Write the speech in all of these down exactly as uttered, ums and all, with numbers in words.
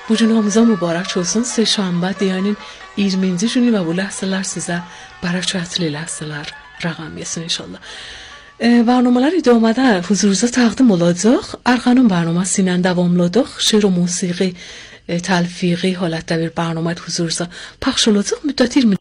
Bu günümüzə mübarək olsun. Seyşanbə deyənin iyirminci günü və bu ləhsələr sizə bərəkətli ləhsələr rəqəm yesin inşallah. برنامه‌lar idamada huzurunuza təqdim olacaq. Arxanın برنامه‌si ilə davamladıq. Şeir و موسیقی تلفیقی halətdə bir برنامه huzurunuza پخش olacaq. Müddəti iyirmi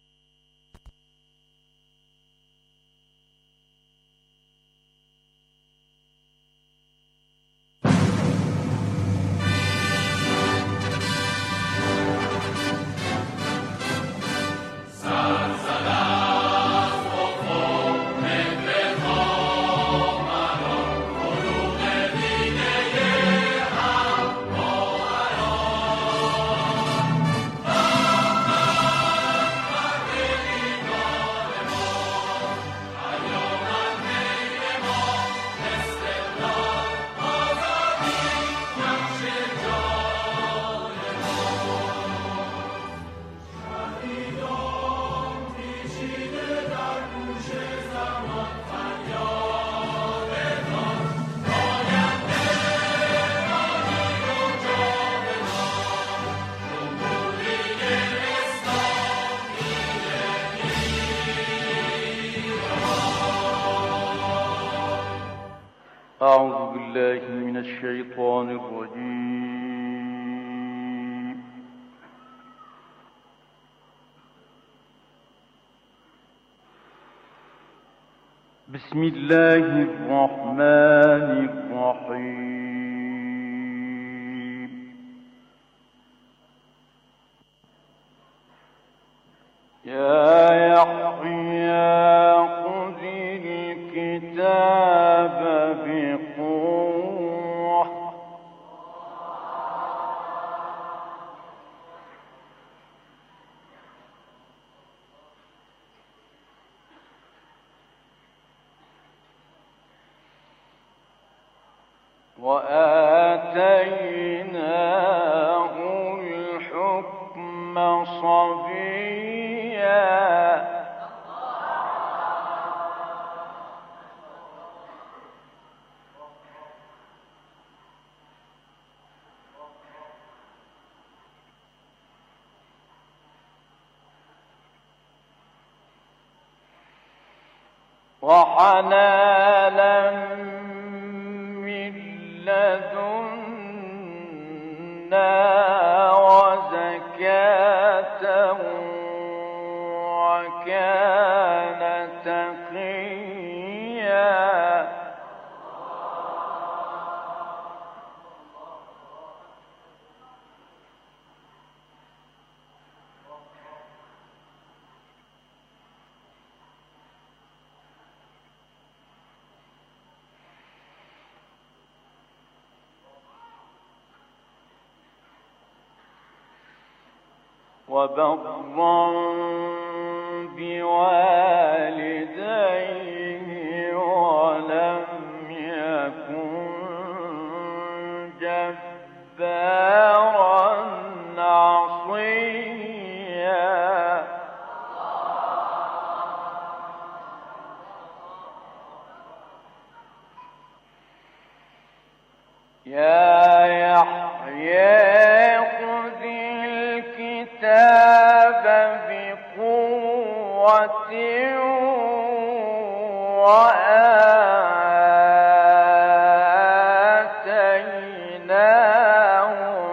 أعوذ بالله من الشيطان الرجيم بسم الله الرحمن الرحيم يا يحيى خذ الكتاب بقوة وآتيناه الحكم صبيا وحنانا من لدنا وزكاة وكان تقيا وبرا بوالديه ولم يكن جبارا عصيا يا يحيى خذ الكتاب بقوة وآتيناه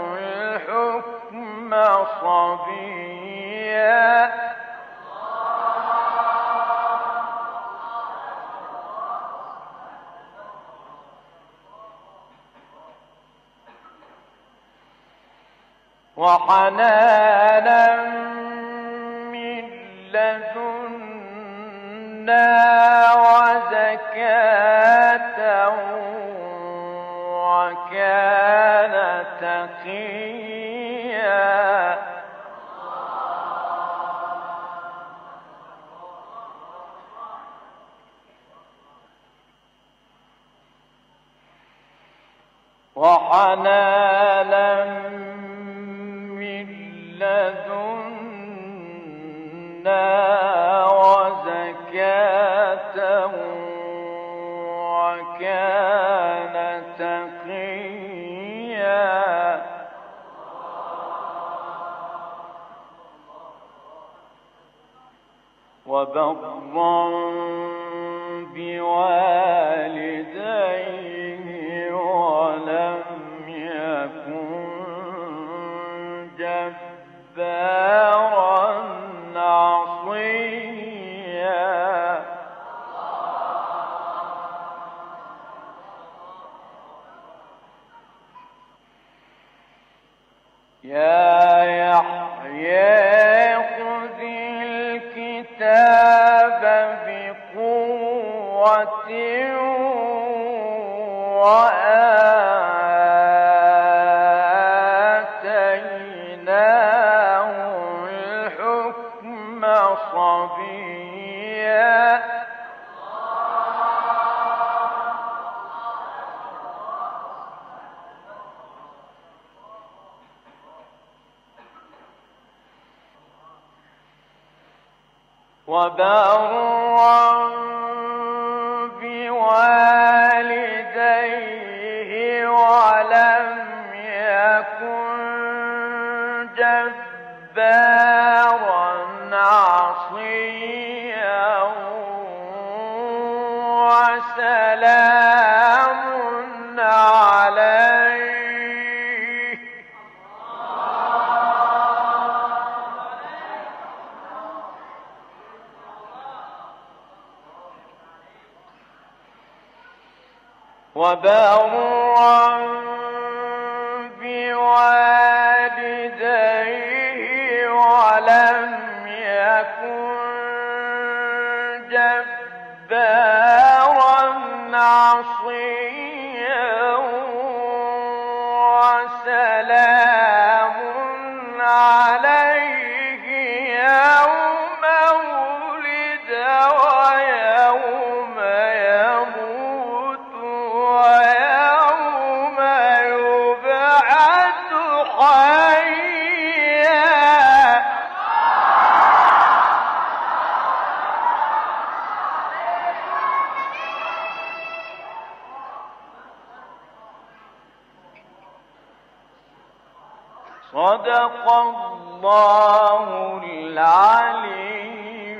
الحكم صبيا وحنانا من لدنا وزكاة وكان تقيا وحنانا من لدنا وزكاة وكان تقيا وبرا بوالديه ولم يكن جبارا عصيا. يا يحيى خذ الكتاب بقوة وآتيناه الحكم صبيا. وبرا بوالديه ولم يكن جبارا عصيا. وسلام عليه وبرا بوالديه ولم يكن جبارا عصيا. وسلام عليه يوم ولد ويوم يموت ويوم يبعث حيا. صدق الله العلي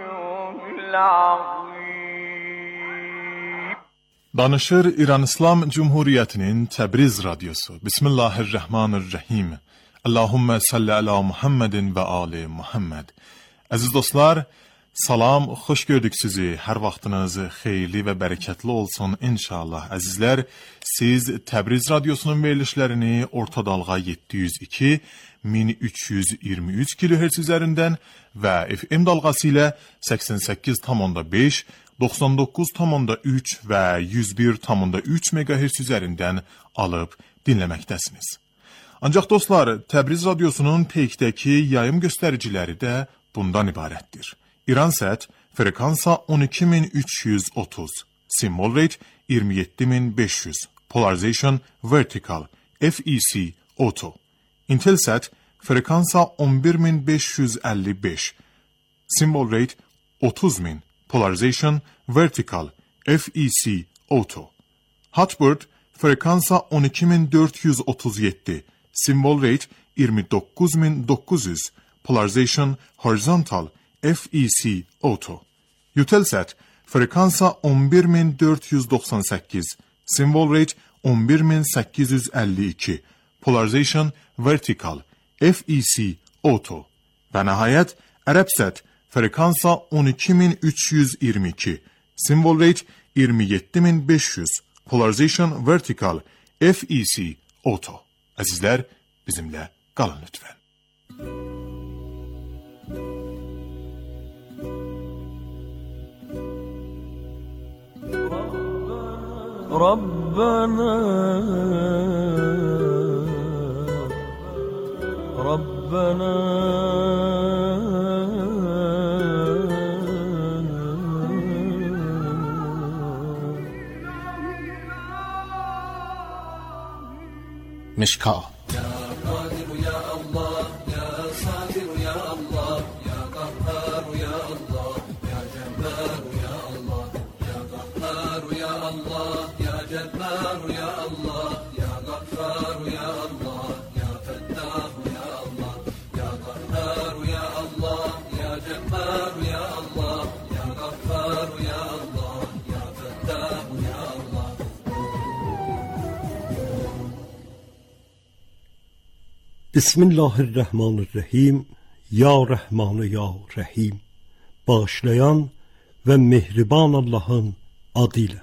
العظيم. Danışır İran İslam Cumhuriyeti'nin Tebriz Radyosu. Bismillahirrahmanirrahim. Allahümme salli ala Muhammedin ve ali Muhammed. Aziz dostlar, salam, xoş gördük sizi. Hər vaxtınız xeyirli və bərəkətli olsun inşallah. Əzizlər, siz Təbriz Radyosunun verilişlərini orta dalğa yeddi yüz iki min üç yüz iyirmi üç kilohertz üzərindən və F M dalğası ilə səksən səkkiz tam beş, doxsan doqquz tam üç və yüz bir tam üç megahertz üzərindən alıb dinləməkdəsiniz. Ancaq dostlar, Təbriz Radyosunun peykdəki yayım göstəriciləri də bundan ibarətdir. İransat frekansa on iki min üç yüz otuz, symbol rate iyirmi yeddi min beş yüz, polarization vertical, F E C auto. Intelsat frekansa on bir min beş yüz əlli beş, symbol rate otuz min, polarization vertical, F E C auto. Hotbird frekansa on iki min dörd yüz otuz yeddi, symbol rate iyirmi doqquz min doqquz yüz, polarization horizontal, F E C auto. Eutelsat frekansa on bir min dörd yüz doxsan səkkiz, symbol rate on bir min səkkiz yüz əlli iki, polarization vertical, F E C auto. Və nəhayət Ərəbsat frekansa on iki min üç yüz iyirmi iki, symbol rate iyirmi yeddi min beş yüz, polarization vertical, F E C auto. Əzizlər, bizimlə qalın lütfən. ربنا ربنا مشکا Bismillahirrahmanirrahim. Ya Rahman ya Rahim. Bağışlayan ve mehriban Allah'ın adıyla.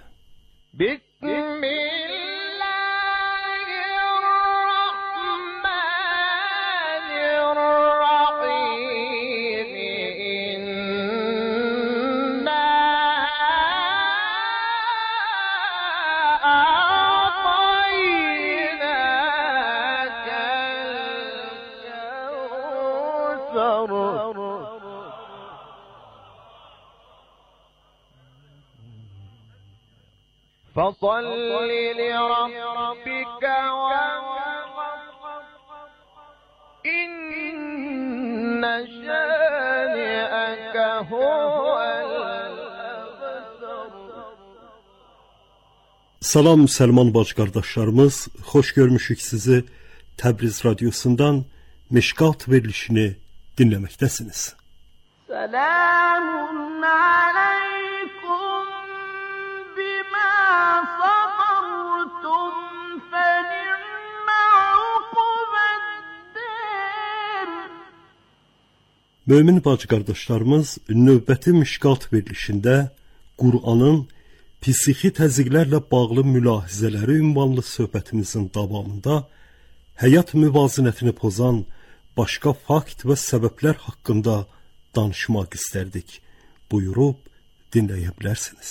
فَصَلِّ لِرَبِّكَ وَانْحَرْ إِنَّ شَانِئَكَ هُوَ الْأَبْتَرُ. Salam Müslüman baş qardaşlarımız, xoş görmüşük sizi. Təbriz radyosundan Meşkat verilişini dinləməkdəsiniz. Selamun aleykum bima sabartum feni'me ukubeddir. Mömin bacı qardaşlarımız, növbəti Meşkat verilişində Qur'anın psixi təzyiqlərlə bağlı mülahizələri ünvanlı söhbətimizin davamında həyat müvazinətini pozan başqa fakt və səbəblər haqqında danışmaq istərdik. Buyurub dinləyə bilərsiniz.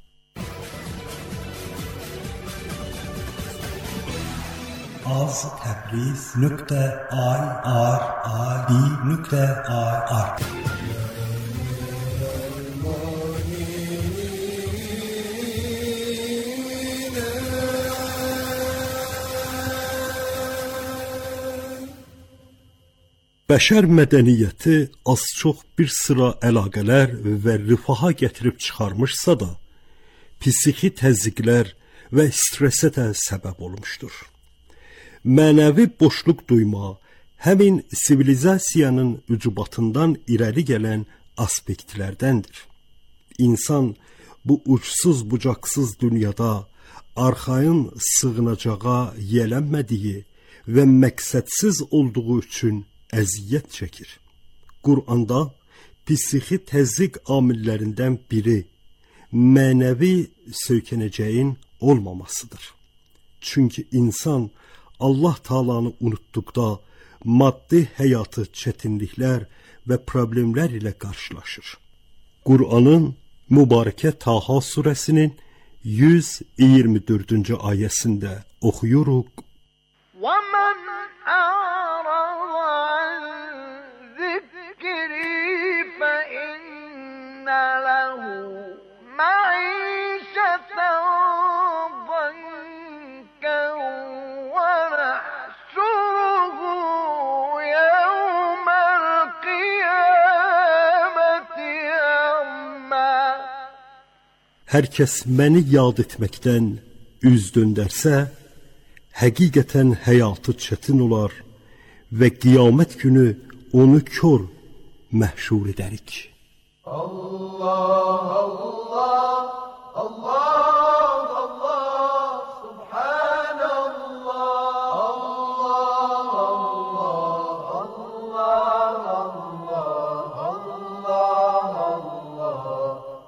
az təbriz nöqtə i r i d nöqtə i r Bəşər mədəniyyəti az-çox bir sıra əlaqələr və rifaha gətirib çıxarmışsa da, psixi təzyiqlər və stressə də səbəb olmuşdur. Mənəvi boşluq duyma həmin sivilizasiyanın ücubatından irəli gələn aspektlərdəndir. İnsan bu uçsuz-bucaqsız dünyada arxayın sığınacağa yələnmədiyi və məqsədsiz olduğu üçün əziyyət çəkir. Qur'anda psixi təzyiq amillərindən biri mənəvi söykənəcəyin olmamasıdır. Çünki insan Allah Taala'nı unutduqda maddi həyatı çətinliklər və problemlər ilə qarşılaşır. Qur'anın mübarəkə Taha surəsinin yüz iyirmi dördüncü ayəsində oxuyuruq. وَمَنْ أَعْرَضَ عَنْ ذِكْرِي فَإِنَّ لَهُ مَعِيشَةً ضَنكًا وَنَحْشُرُهُ يَوْمَ الْقِيَامَةِ أَعْمَى. Hər kəs məni yad etməkdən üz döndərsə, həqiqətən həyatı çətin olar və qiyamət günü onu kör məhşur edərik. Allah, Allah, Allah, Allah, Subhanallah, Allah, Allah, Allah, Allah,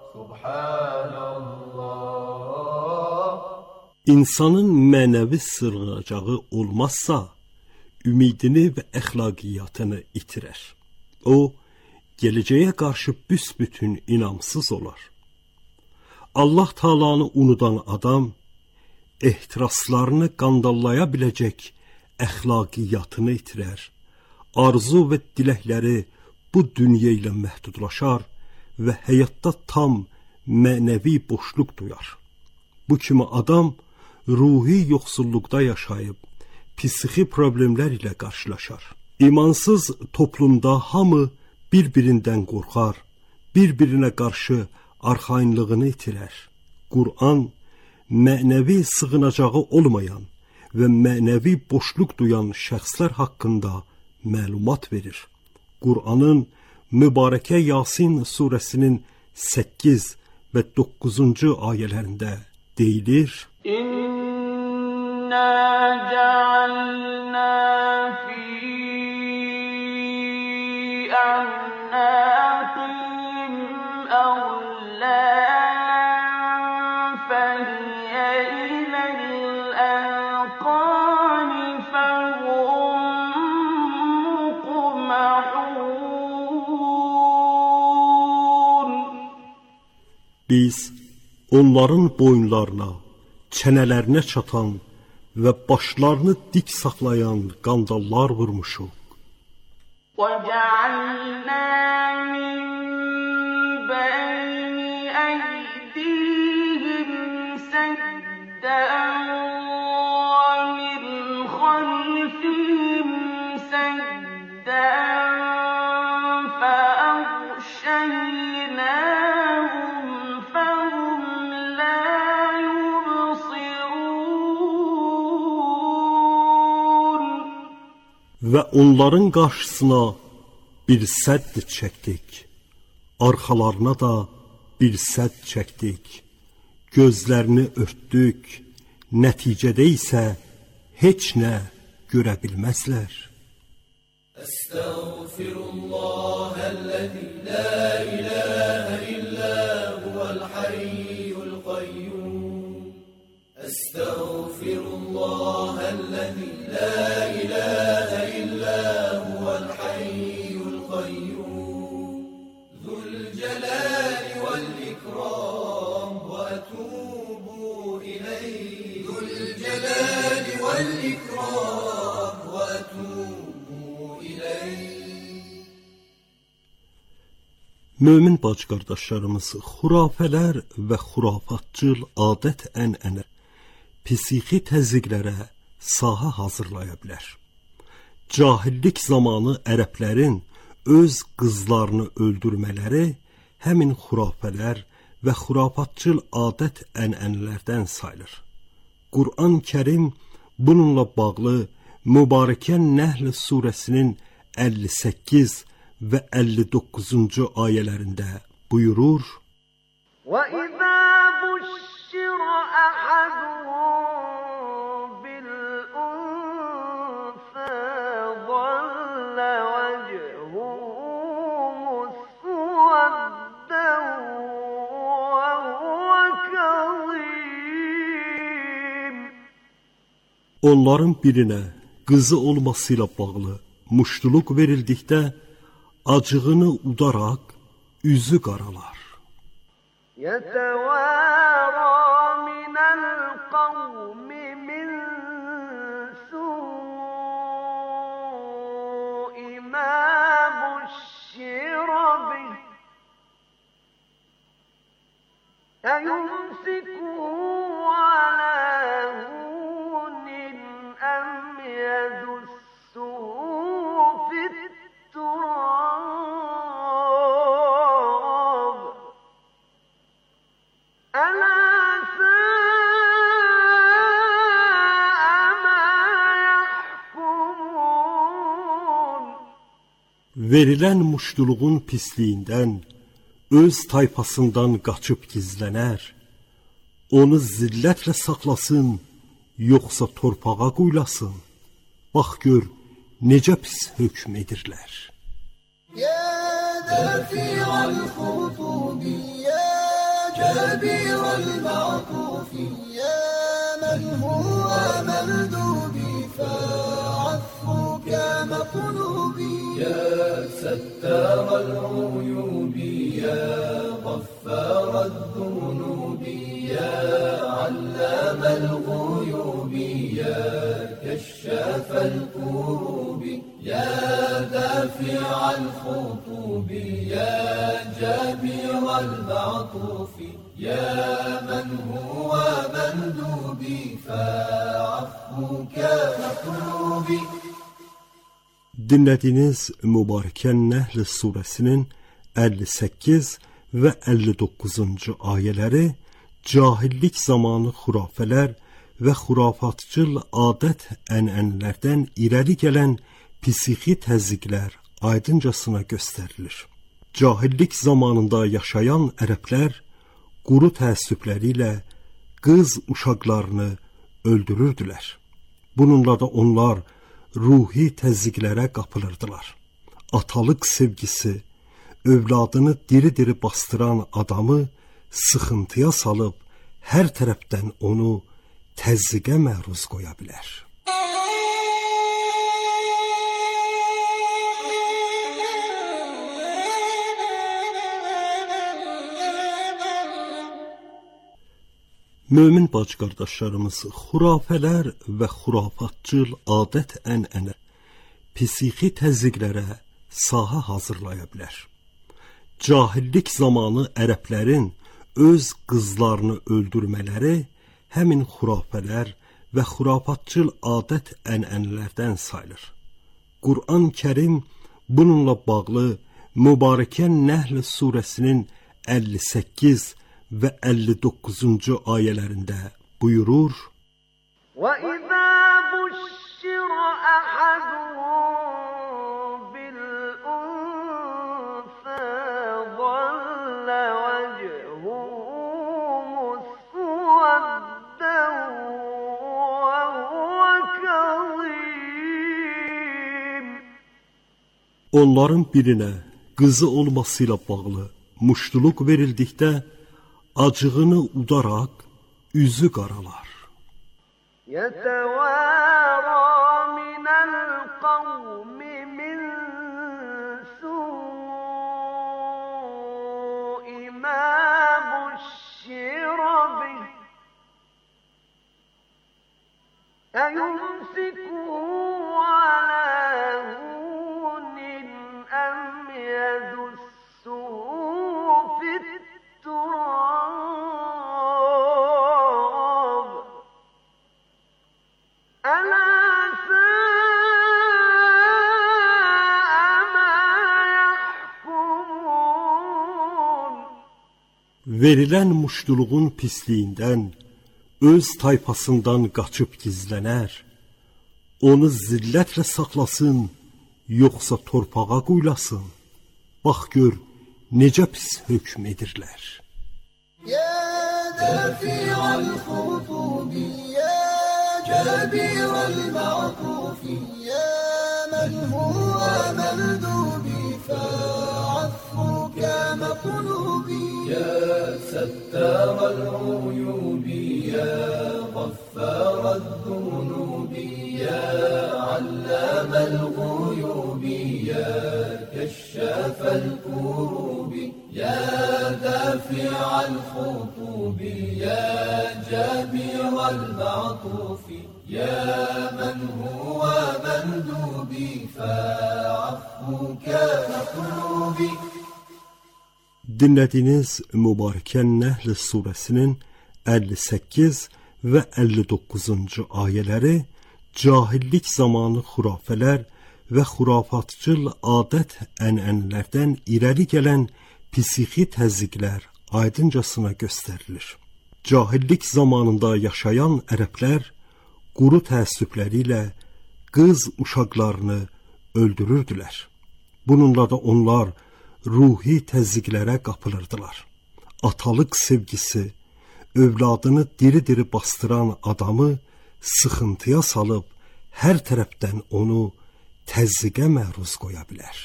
Subhanallah. İnsanın mənəvi sığınacağı olmazsa, ümidini və əxlaqiyyatını itirər. O, gələcəyə qarşı büsbütün inamsız olar. Allah Taala'nı unudan adam, ehtiraslarını qandallaya biləcək əxlaqiyyatını itirər. Arzu və diləkləri bu dünya ilə məhdudlaşar və həyatda tam mənəvi boşluq duyar. Bu kimi adam, ruhi yoxsulluqda yaşayıb, psixi problemlər ilə qarşılaşar. İmansız toplumda hamı bir-birindən qorxar, bir-birinə qarşı arxayınlığını itirər. Qur'an, mənəvi sığınacağı olmayan və mənəvi boşluq duyan şəxslər haqqında məlumat verir. Qur'anın mübarəkə Yasin surəsinin səkkiz və doqquzuncu ayələrində deyilir: İnna ja'alna fi بأعناقهم أغلالا فهي إلى الأذقان فهم مقمحون. Biz onların boyunlarına, çənələrinə çatan və başlarını dik saxlayan qandallar vurmuşuq. وَجَعَلْنَا مِنْ بَيْنِ أَيْدِيهِمْ سَدًّا وَمِنْ خَلْفِهِمْ سَدًّا فَأَغْشَيْنَاهُمْ فَهُمْ لَا يُبْصِرُونَ. Və onların qarşısına bir sədd çəkdik, arxalarına da bir sədd çəkdik, gözlərini örtdük, nəticədə isə heç nə görə bilməzlər. Estağfirullahəl-ləzi la ilahə illə huvəl-hayyul qayyum. Estağfirullahəl-ləzi la ilahə illə huvəl-hayyul qayyum. Zülcəlali vəl-ikram və etûbü ileyh. Zülcəlali vəl-ikram və etûbü ileyh. Mömin bacı-qardaşlarımız, xurafələr və xurafatçıl adət-ənənə psixi təzyiqlərə sahə hazırlaya bilər. Cahillik zamanı ərəblərin öz qızlarını öldürmələri həmin xurafələr və xurafatçıl adət-ənənələrdən sayılır. Quran-Kərim bununla bağlı Mübarəkə Nəhl surəsinin əlli səkkiz və əlli doqquzuncu ayələrində buyurur: وَإِذَا بُشِّرَ أَحَدُهُم بِالْأُنثَىٰ ظَلَّ وَجْهُهُ مُسْوَدًّا وَهُوَ كَظِيمٌ. Onların birinə qızı olmasıyla bağlı muştuluq verildikdə acığını udaraq üzü qaralar. يَتَوَارَى مِنَ الْقَوْمِ مِنْ سُوءِ مَا بُشِّرَ بِهِ أَيُمْسِكُهُ عَلَى هُونٍ أَمْ يَدُسُّهُ فِي التُّرَابِ أَلَا سَاءَ مَا يَحْكُمُونَ. Verilən muştuluğun pisliyindən öz tayfasından qaçıb gizlənər, onu zillətlə saxlasın, yoxsa torpağa quylasın. Bax gör, necə pis hökm edirlər. يا دافع الخطوب يا جابر المعطوف يا من هو مردوبي فعفوك مطلوبي يا ستار العيوب يا غفار الذنوب يا علام الغيوب يا كشاف الكروب يا دافع الخطوب يا جابر المعطوف يا من هو مندوبي فعفوك مطلوبي. Dinlədiyiniz Mübarəkə Nəhl surəsinin əlli səkkiz və əlli doqquzuncu ayələri cahillik zamanı xurafələr və xurafatçıl adət-ənənələrdən irəli gələn psixi təzyiqlər aydıncasına göstərilir. Cahillik zamanında yaşayan ərəblər quru təəssübləri ilə qız uşaqlarını öldürürdülər. Bununla da onlar ruhi təzyiqlərə qapılırdılar. atalıq sevgisi övladını diri-diri bastıran adamı sıxıntıya salıb hər tərəfdən onu təzyiqə məruz qoya bilər. Mömin bacı-qardaşlarımız, xurafələr və xurafatçıl adət-ənənə psixi təzyiqlərə sahə hazırlaya bilər. Cahillik zamanı ərəblərin öz qızlarını öldürmələri həmin xurafələr və xurafatçıl adət-ənənələrdən sayılır. Quran-Kərim bununla bağlı Mübarəkə Nəhl surəsinin əlli səkkiz və əlli doqquzuncu ayələrində buyurur: وَإِذَا بُشِّرَ أَحَدُهُم بِالْأُنثَىٰ ظَلَّ وَجْهُهُ مُسْوَدًّا وَهُوَ كَظِيمٌ. Onların birinə qızı olmasıyla bağlı muştuluq verildikdə acığını udaraq üzü qaralar. يَتَوَارَى مِنَ الْقَوْمِ مِنْ سُوءِ مَا بُشِّرَ بِهِ أَيُمْسِكُهُ عَلَى هُونٍ أَمْ يَدُسُّهُ فِي التُّرَابِ أَلَا سَاءَ مَا يَحْكُمُونَ. Verilən muştuluğun pisliyindən öz tayfasından qaçıb gizlənər, onu zillətlə saxlasın, yoxsa torpağa quylasın. Bax gör, necə pis hökm edirlər. يا دافع الخطوب يا جابر المعطوف يا من هو مندوبي فعفوك مطلوبي يا ستار العيوب يا غفار الذنوب يا علام الغيوب يا كشاف الكروب يا دافع الخطوب يا جابر المعطوف يا من هو مندوبي فعفوك مطلوبي. Dinlədiyiniz Mübarəkə Nəhl surəsinin əlli səkkiz və əlli doqquzuncu ayələri cahillik zamanı xurafələr və xurafatçıl adət-ənənələrdən irəli gələn psixi təzyiqlər aydıncasına göstərilir. Cahillik zamanında yaşayan ərəblər quru təəssübləri ilə qız uşaqlarını öldürürdülər. Bununla da onlar ruhi təzyiqlərə qapılırdılar. Atalıq sevgisi övladını diri-diri bastıran adamı sıxıntıya salıb hər tərəfdən onu təzyiqə məruz qoya bilər.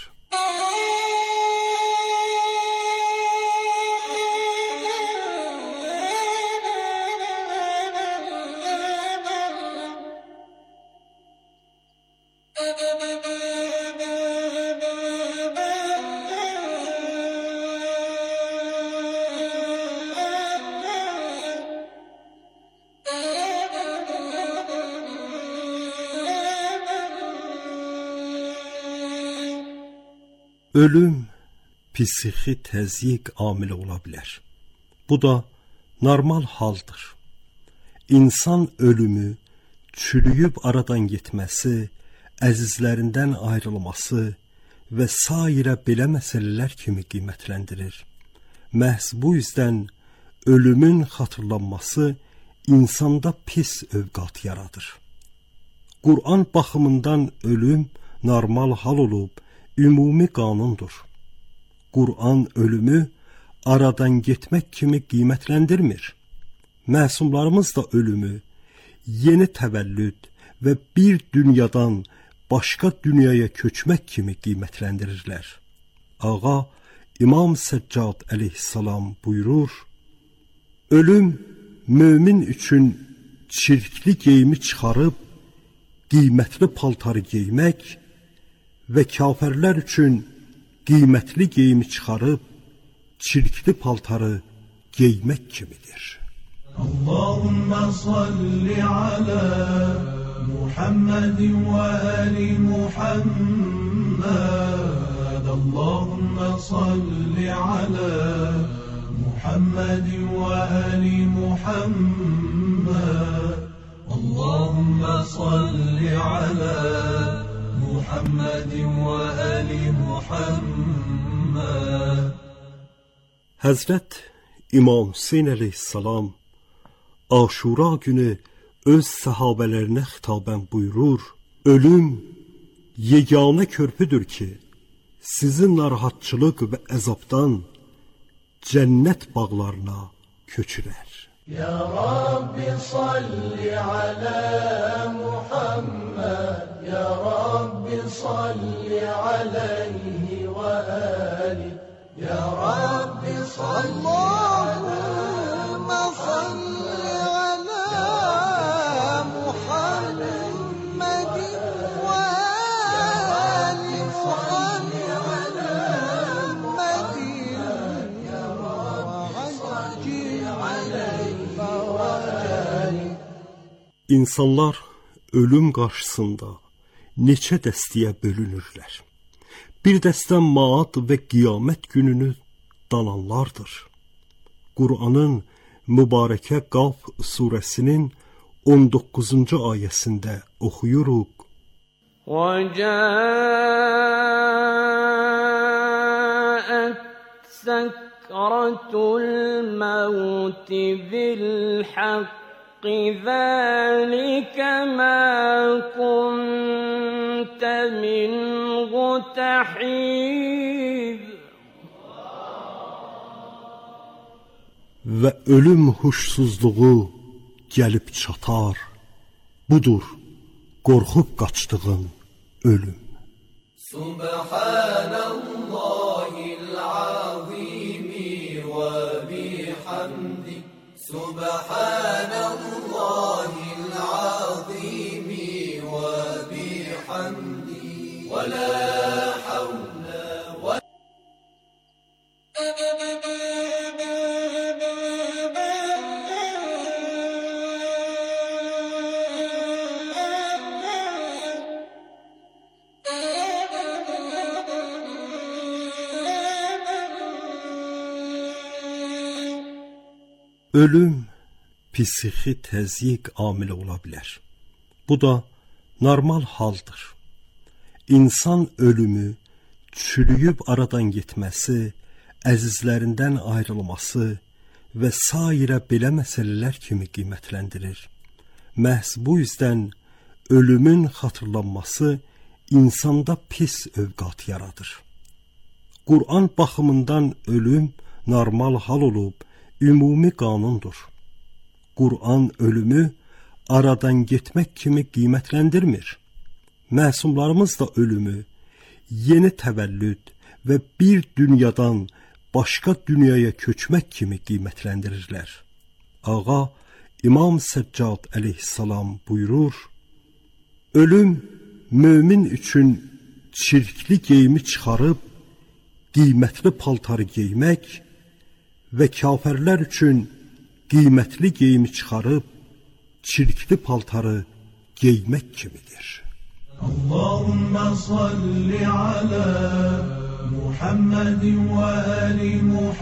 Ölüm psixi təzyiq amili ola bilər. Bu da normal haldır. İnsan ölümü çürüyüb aradan getməsi, əzizlərindən ayrılması və sairə belə məsələlər kimi qiymətləndirir. Məhz bu yüzdən ölümün xatırlanması insanda pis övqat yaradır. Quran baxımından ölüm normal hal olub, ümumi qanundur. Quran ölümü aradan getmək kimi qiymətləndirmir. Məsumlarımız da ölümü yeni təvəllüd və bir dünyadan başqa dünyaya köçmək kimi qiymətləndirirlər. Ağa İmam Səccad əleyhissalam buyurur: ölüm mömin üçün çirkli geyimi çıxarıb qiymətli paltarı geymək və kafirlər üçün qiymətli geyimi çıxarıb çirkli paltarı geymək kimidir. Allahumma salli ala Muhammedin ve ali Muhammed. Allahumma salli ala Muhammedin ve ali Muhammed. Allahumma salli ala Muhammedin ve ali Muhammed. Həzrət İmam Hüseyn əleyhissalam Aşura günü öz səhabələrinə xitabən buyurur: ölüm yeganə körpüdür ki, sizin narahatçılıq və əzabdan cənnət bağlarına köçürər. Ya Rabbi salli ala Muhammed, Ya Rabbi salli aleyhi ve ali, Ya Rabbi salli Allahümme salli ala Muhammedin ve ali Muhammedin, Ya Rabbi salli aleyhi ve ali. İnsanlar ölüm qarşısında neçə dəstəyə bölünürlər. Bir dəstə maad və qiyamət gününü dananlardır. Qur'anın mübarəkə Qaf surəsinin on doqquzuncu ayəsində oxuyuruq: وَجَاءَتْ سَكْرَةُ الْمَوْتِ بِالْحَقِّ ذَلِكَ مَا كُنْتَ مِنْهُ تَحِيدُ. Və ölüm huşsuzluğu gəlib çatar. Budur qorxub qaçdığın ölüm. Subhanallahil azimi ve bihamdi. Subhanallahil azimi ve bihamdi. Ve la havle ve Ölüm psixi təzyiq amili ola bilər. Bu da normal haldır. İnsan ölümü çürüyüb aradan getməsi, əzizlərindən ayrılması və sairə belə məsələlər kimi qiymətləndirir. Məhz bu yüzdən ölümün xatırlanması insanda pis övqat yaradır. Qur'an baxımından ölüm normal hal olub, ümumi qanundur. Qur'an ölümü aradan getmək kimi qiymətləndirmir. Məsumlarımız da ölümü yeni təvəllüd və bir dünyadan başqa dünyaya köçmək kimi qiymətləndirirlər. Ağa İmam Səccad əleyhissalam buyurur: ölüm mömin üçün çirkli geyimi çıxarıb qiymətli paltarı geymək və kafirlər üçün qiymətli geyimi çıxarıb çirkli paltarı geymək kimidir. Allahumma salli ala Muhammedin ve ali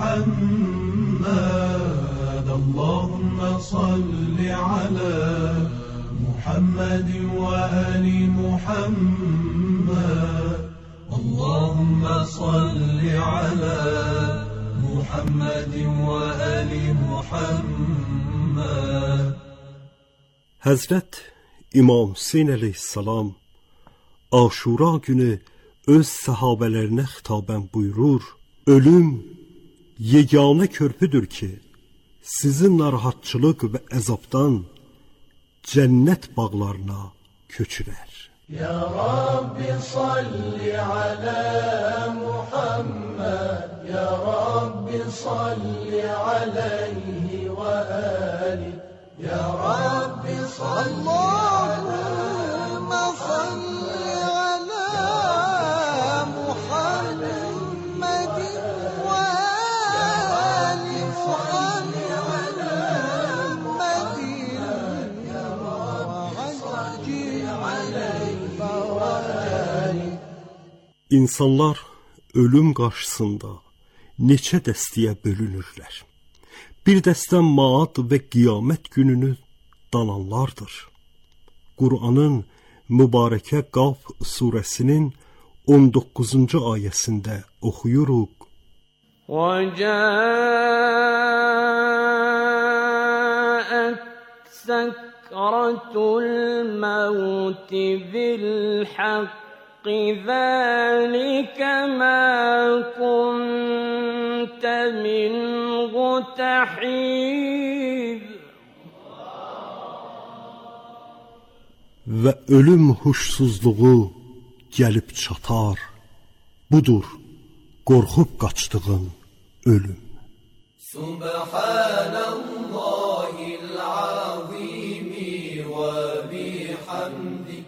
Muhammed. Allahumma salli ala Muhammedin ve ali Muhammed. Allahumma salli ala Muhammedin ve ali Muhammed. Həzrət İmam Hüseyn əleyhissalam Aşura günü öz səhabələrinə xitabən buyurur: ölüm yeganə körpüdür ki, sizin narahatçılıq və əzabdan cənnət bağlarına köçürər. يا رب صل على محمد يا رب صل عليه وآله يا رب صل اللهم صل على محمد وآل محمد İnsanlar ölüm qarşısında neçə dəstəyə bölünürlər. Bir dəstə maad və qiyamət gününü dananlardır. Qur'anın mübarəkə Qaf surəsinin on doqquzuncu ayəsində oxuyuruq. وَجَاءَتْ سَكْرَةُ الْمَوْتِ بِالْحَقِّ ذلك ما كنت منه تحيد Və ölüm huşsuzluğu gəlib çatar. Budur qorxub qaçdığın ölüm. Subhanallahil azim və bihamdi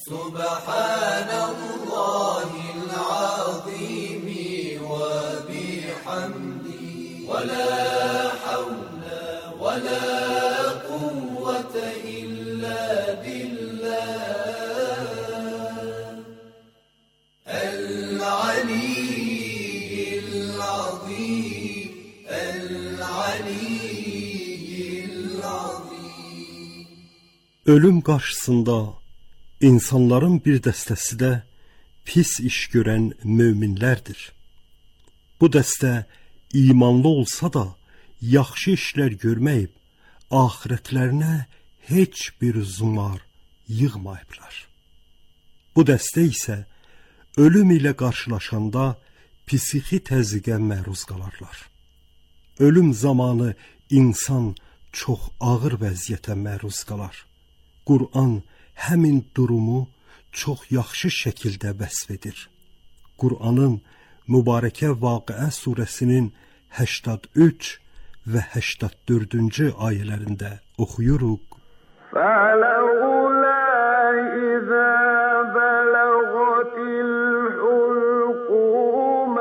Subhanallahil azim və bihamdi və la havle və la kuvvete illa billah el-aliyyil azim el-aliyyil azim. Ölüm qarşısında İnsanların bir dəstəsi də pis iş görən möminlərdir. Bu dəstə imanlı olsa da yaxşı işlər görməyib, axirətlərinə heç bir zumar yığmayıblar. Bu dəstə isə ölüm ilə qarşılaşanda psixi təzyiqə məruz qalarlar. Ölüm zamanı insan çox ağır vəziyyətə məruz qalar. Qur'an həmin durumu çox yaxşı şəkildə vəsf edir. Qur'anın mübarəkə Vaqiə surəsinin səksən üç və səksən dördüncü ayələrində oxuyuruq. فَلَوْلَا إِذَا بَلَغَتِ الْحُلْقُومَ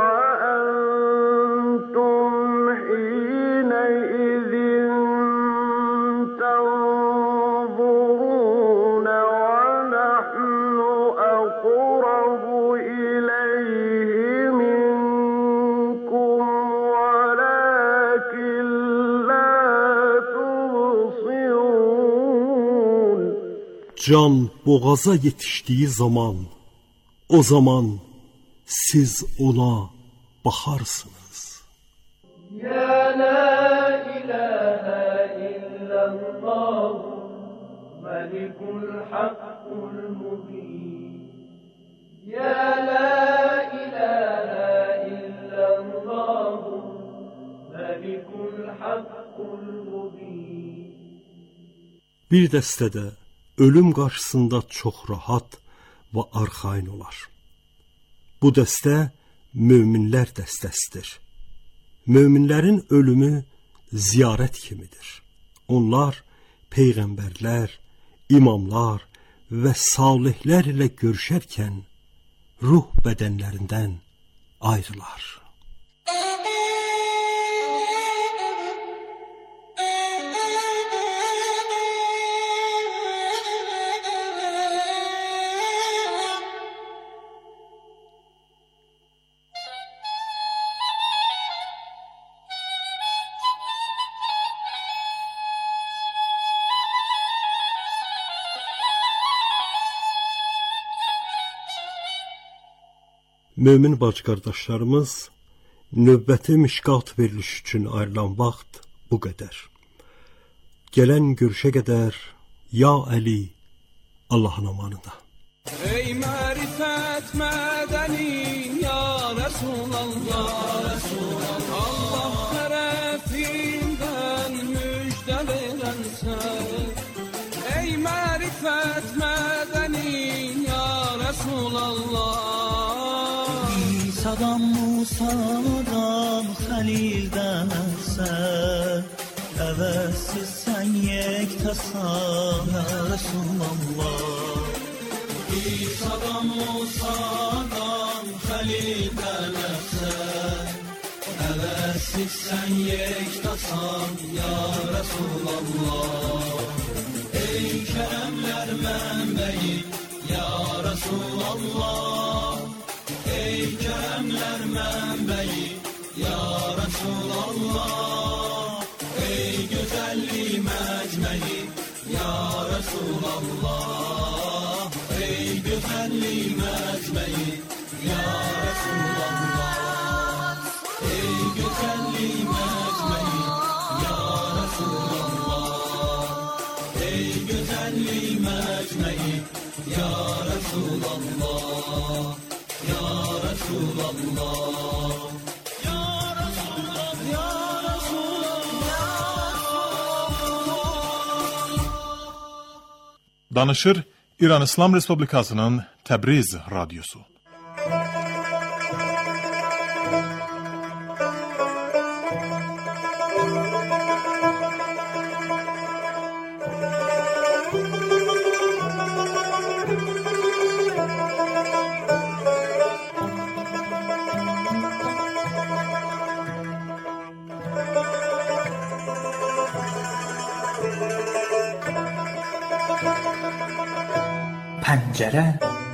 وَأَنْتُمْ حِينَئِذٍ تَنْظُرُونَ وَنَحْنُ أَقْرَبُ إِلَيْهِ مِنْكُمْ وَلَكِنْ لَا تُبْصِرُونَ. Can boğaza yetişdiği zaman, o zaman siz ona bakarsınız. Ya la ilahe illallah Melikul Hakkul Mubin. Ya la ilahe illallah Melikul Hakkul Mubin. Bir dəstədə ölüm qarşısında çox rahat və arxain olar. Bu dəstə möminlər dəstəsidir. Möminlərin ölümü ziyarət kimidir. Onlar peyğəmbərlər, imamlar və salihlər ilə görüşərkən ruh bədənlərindən ayrılar. Mömin bacı-qardaşlarımız, növbəti mişqat veriliş üçün ayrılan vaxt bu qədər. Gələn görüşə qədər, ya Əli, Allahın amanında. Ey mərifət mədənin, ya Rasulallah, Allah tərəfindən müjdə verənsən. Ey mərifət mədənin, صدام موساdan Xəlildən sən Əvəzsizsən yektasan Ya Resulallah İsa'dan Musa'dan Xəlildən sən Əvəzsizsən yektasan Ya Resulallah Ey kərəmlər mənbəyi Ya Resulallah Ey kərəmlər mənbəyi Ya Resulallah Ey gözəllik məcməyi Ya Resulallah Ey gözəllik məcməyi Ya Resulallah Ey gözəllik məcməyi Ya Resulallah Ey gözəllik məcməyi Ya Resulallah Ya Resulallah Ya Resulallah Ya Resulallah Danışır İran İslam Respublikasının Təbriz Radyosu. Pəncərə.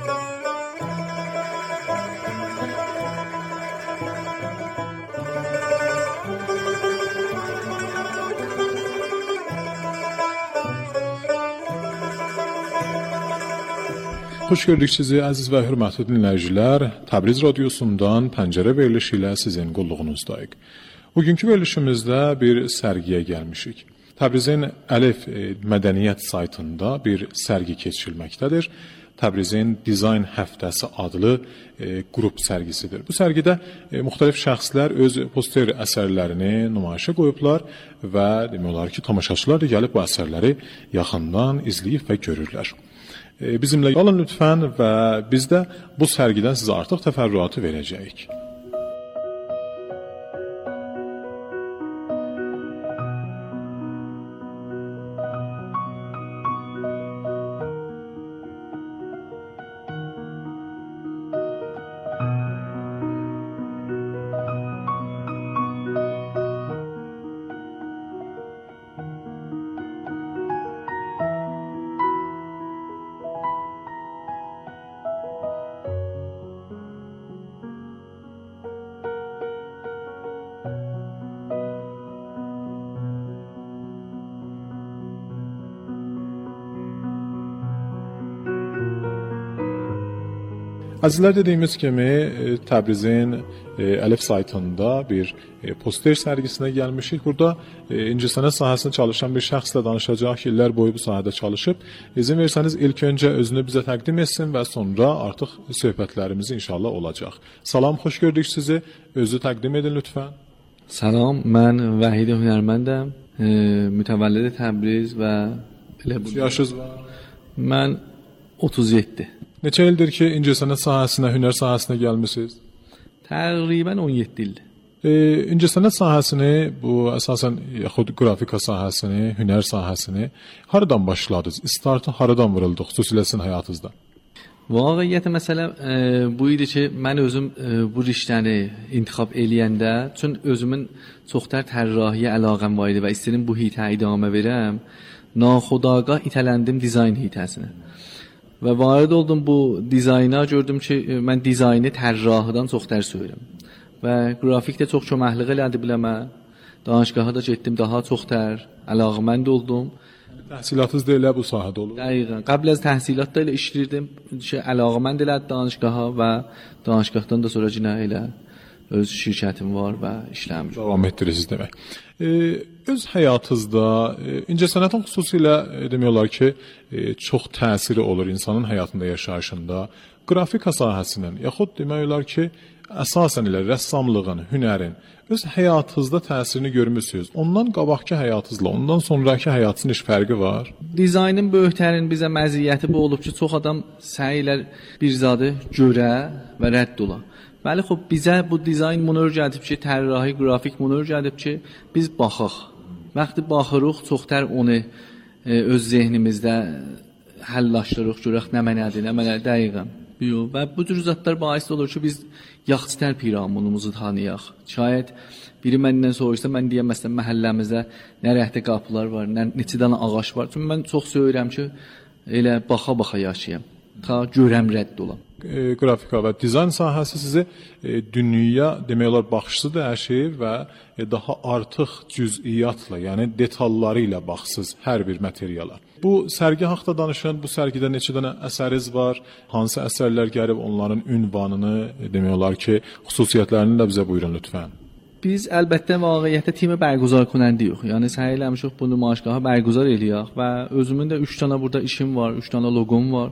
Xoş gördük sizi əziz və hörmətli dinləyicilər. Təbriz Radyosundan Pəncərə verilişi ilə sizin qulluğunuzdayıq. Bugünkü verilişimizdə bir sərgiyə gəlmişik. Təbrizin Əlif Mədəniyyət saytında bir sərgi keçirilməkdədir. Təbrizin Dizayn Həftəsi adlı e, qrup sərgisidir. Bu sərgidə e, müxtəlif şəxslər öz poster əsərlərini nümayişə qoyublar və demək olar ki, tamaşaçılar da gəlib bu əsərləri yaxından izləyib və görürlər. E, bizimlə qalın lütfən və biz də bu sərgidən sizə artıq təfərrüatı verəcəyik. Əzizlər, dediyimiz kimi Təbrizin Əlif saytında bir poster sərgisinə gəlmişik. Burada incəsənət sahəsində çalışan bir şəxslə danışacaq ki, illər boyu bu sahədə çalışıb. İzin versəniz ilk öncə özünü bizə təqdim etsin və sonra artıq söhbətlərimiz inşallah olacaq. Salam, xoş gördük sizi. Özü təqdim edin lütfən. Salam, mən Vəhid Hünərməndəm. Mütəvəllid Təbriz və Neçə yaşınız var? Mən otuz yeddi. Neçə ildir ki, incəsənət sahəsinə, hünər sahəsinə gəlmisiniz? Təqribən on yeddi ildir. E, incəsənət sahəsini, bu əsasən yaxud qrafika sahəsini, hünər sahəsini haradan başladınız? İstartı haradan vuruldu, xüsusilə sizin həyatınızda? Vaqiqiyyətə məsələ e, bu idi ki, mən özüm e, bu riştəni intixab eləyəndə, çün özümün çoxtər tərrahiyə əlaqəm var idi və istəyirəm bu hitə idamə verəm, naxudagah itələndim dizayn hitəsinə. Və varid oldum bu dizayna, gördüm ki, mən dizaynı tərrahıdan çoxtər söyürəm. Və qrafik də çox köməklik elədi biləmə. Danışgaha da getdim, daha çoxtər əlaqəmənd oldum. Təhsilatınız da elə bu sahədə olur? Dəqiqən. Qəbl az təhsilat da elə işləyirdim ki, əlaqəmənd elədi danışgaha və danışgahdan da sonra yenə elə öz şirkətim var və işlərim. Davam etdirirsiniz demək. E, öz həyatınızda e, incəsənətin xüsusilə e, demək olar ki, e, çox təsiri olur insanın həyatında, yaşayışında. Qrafika sahəsinin, yaxud demək olar ki, əsasən elə rəssamlığın, hünərin öz həyatınızda təsirini görmüsünüz. Ondan qabaqki həyatınızla, ondan sonraki həyatınızın heç fərqi var? Dizaynın böyüklərin bizə məziyyəti bu olub ki, çox adam səy ilə bir zadı görə və rədd ola. ولی خب bizə bu dizayn monor gəlib ki, tərrahi qrafik monor gəlib ki, biz baxaq. Vaxtı baxırıq, çoxtər onu e, öz zehnimizdə həllaşdırıq, görək nə mənədir, nə mənədir dəqiqən. Yox, və bu cür zətlər bais olur ki, biz yaxçıtər piramonumuzu tanıyaq. Şayət biri məndən soruşsa, mən deyəm məsələn məhəlləmizdə nə rəhti qapılar var, nə neçə dənə ağac var. Çünki mən çox söyürəm ki, elə baxa-baxa yaşayam, ta görəm rədd olam. E, qrafika və dizayn sahəsi sizi e, dünyaya demək olar baxışınızı dəyişir və e, daha artıq cüz'iyyatla, yəni detalları ilə baxsız hər bir materiala. Bu sərgi haqqında danışın, bu sərgidə neçə dənə əsəriz var, hansı əsərlər gəlib, onların ünvanını, e, demək olar ki, xüsusiyyətlərini də bizə buyurun lütfən. Biz əlbəttə vaqiətdə timi bərguzar کنندəyik. Yəni səy eləmişik bu nümayişgahı bərguzar eləyək və özümün də üç dənə burada işim var, üç dənə loqom var.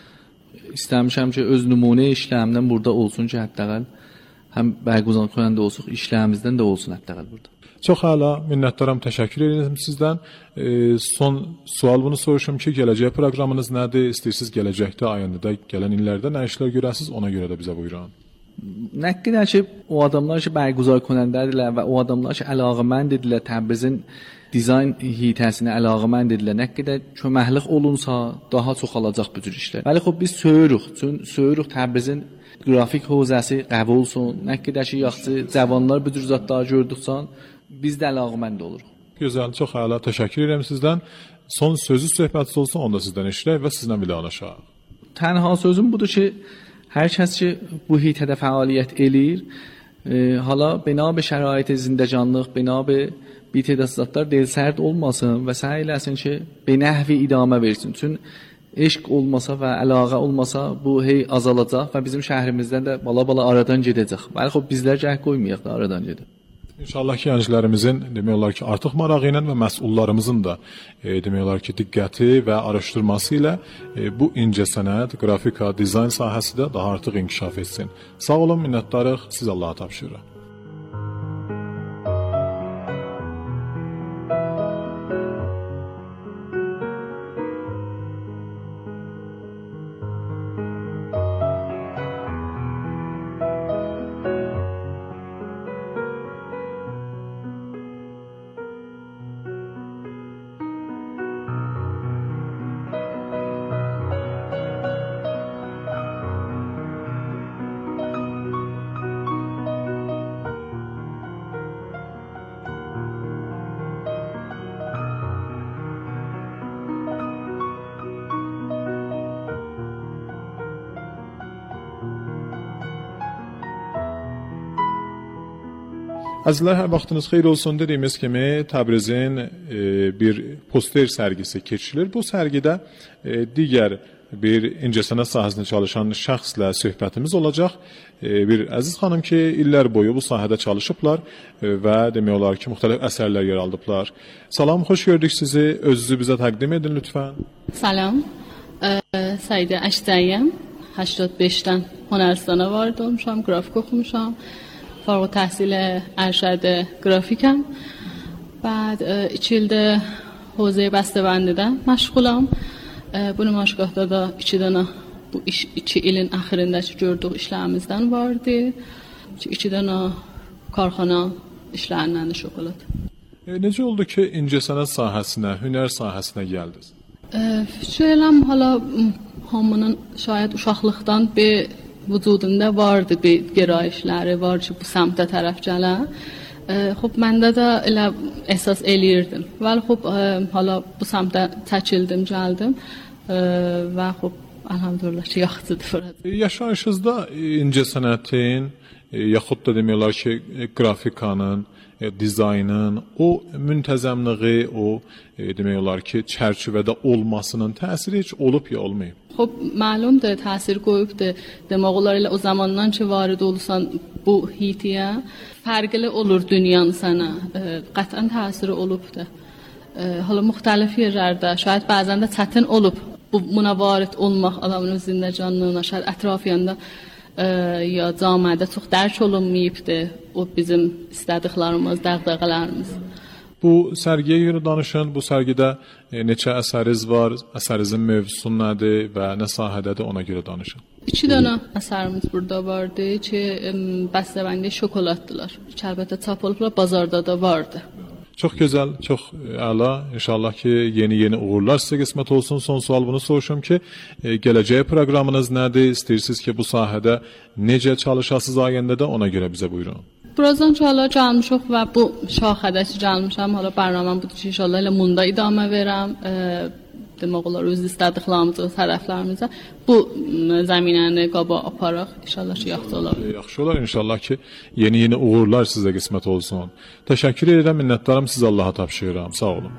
İstəmişəm ki, öz nümunə işlərimdən burada olsun ki, hətta həm bərguzar کننده olsun, işlərimizdən də olsun hətta burada. Çox əla, minnətdaram, təşəkkür edirəm sizdən. E, son sual bunu soruşum ki, gələcək proqramınız nədir? İstəyirsiniz gələcəkdə, ayəndə, gələn illərdə nə işlər görəsiniz? Ona görə də bizə buyurun. Nə qədər ki, o adamlar ki, bərguzar کنندهdirlər və o adamlar ki, əlaqəməndirlər Təbrizin dizayn hitəsinə əlaqəməndirlər. Nə qədər köməklik olunsa, daha çox alacaq bu cür işlər. Bəli, xub biz söyürük. Çün söyürük Təbrizin qrafik hövzəsi qəbul olsun. Nə qədər ki, yaxşı cavanlar bu cür zətləri gördüksən, biz də əlaqəmənd oluruq. Gözəl, çox əla, təşəkkür edirəm sizdən. Son sözü söhbətiniz olsun, onda sizdən eşidək və sizlə vidalaşaq. Tənha sözüm budur ki, hər kəs ki bu hitədə fəaliyyət eləyir, e, hala bina be şərait zindəcanlıq, bina be bitədəsatlar delsərd olmasın və səy eləsin ki, be nəhvi idamə versin. Çün eşq olmasa və əlaqə olmasa bu hey azalacaq və bizim şəhrimizdən də bala-bala aradan gedəcək. Bəli, xub bizlər gəh qoymayaq da aradan gedək. İnşallah ki, gənclərimizin demək olar ki, artıq marağı ilə və məsullarımızın da e, demək olar ki, diqqəti və araşdırması ilə e, bu incəsənət, qrafika, dizayn sahəsi də daha artıq inkişaf etsin. Sağ olun, minnətdarıq, siz Allaha tapşırırıq. Əzizlər, hər vaxtınız xeyir olsun. Dediyimiz kimi Təbrizin e, bir poster sərgisi keçirilir. Bu sərgidə e, digər bir incəsənət sahəsində çalışan şəxslə söhbətimiz olacaq. E, bir əziz xanım ki, illər boyu bu sahədə çalışıblar e, və demək olar ki, müxtəlif əsərlər yer aldıblar. Salam, xoş gördük sizi. Özünüzü bizə təqdim edin lütfən. Salam. Səidə Əşdəyəm. هشتاد و پنج هنرستانه وارد olmuşam, grafik oxumuşam. فارغ التحصیل ارشد گرافیکم. بعد iki ildə حوزه بسته‌بندیdə məşğulam. Bu nümayişgahda da iki dənə bu iş, iki ilin axırındakı gördüyük işlərimizdən vardı. İki dənə karxana işlərindən də şokolad. E, necə oldu ki, incəsənət sahəsinə, hünər sahəsinə gəldiniz? Fikirləm hala hamının şayət uşaqlıqdan bir vücudunda vardı bir gerayişləri var ki, bu səmtə tərəf gələn. Xub məndə də elə əsas eləyirdim. Vəli xub hala bu səmtə çəkildim, gəldim və xub elhamdülillah ki, yaxşıdır. Yaşayışınızda incəsənətin yaxud da demək olar ki, qrafikanın, dizaynın, o müntəzəmliyi, o demək olar ki, çərçivədə olmasının təsiri heç olub ya olmayıb? خب معلومdır, təsir qoyubdur. Demək olar elə o zamandan ki, varid olursan bu hitiyə, fərqli olur dünyanın sənə. Qətən təsiri olubdur. Hala müxtəlif yerlərdə, şayət bəzən də çətin olub bu buna varid olmaq adamın özündə canlılığına, şayət ətrafında ya camiədə çox dərk olunmayıbdır o bizim istədiklərimiz, dəğdəğələrimiz. Bu sərgiyə görə danışın. Bu sərgidə e, neçə əsəriz var, əsərinizin mövzusu nədir və nə sahədədir, ona görə danışın. İki dənə əsərimiz burada vardı ki, bəstəbəndi şokoladdılar. Ki, əlbəttə çap olublar, bazarda da vardı. Çox gözəl, çox əla. İnşallah ki, yeni-yeni uğurlar sizə qismət olsun. Son sual bunu soruşum ki, e, gələcək proqramınız nədir? İstəyirsiniz ki, bu sahədə necə çalışasınız ayəndə də, ona görə bizə buyurun. Birazdan inşallah gəlmişik və bu şaxədəki gəlmişəm. Hala bərnaməm budur ki, inşallah elə munda idamə verəm. E, demək olar öz istədiklərimizi, öz hədəflərimizə bu zəminəni qaba aparaq. İnşallah ki, yaxşı olar. Yaxşı olar inşallah ki, yeni-yeni uğurlar sizə qismət olsun. Təşəkkür edirəm, minnətdarım, siz Allaha tapşırıram. Sağ olun.